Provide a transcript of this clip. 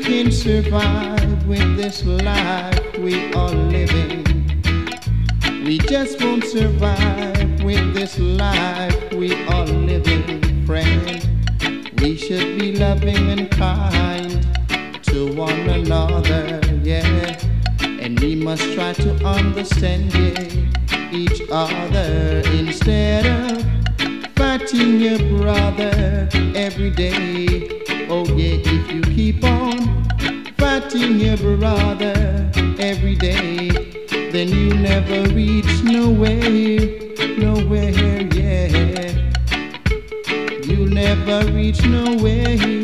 can survive with this life we are living. We just won't survive with this life we are living, friend. We should be loving and kind to one another, yeah. And we must try to understand, yeah, each other instead of fighting your brother every day. Oh yeah, if you keep on fighting your brother every day, then you never reach nowhere, nowhere, yeah. You never reach nowhere.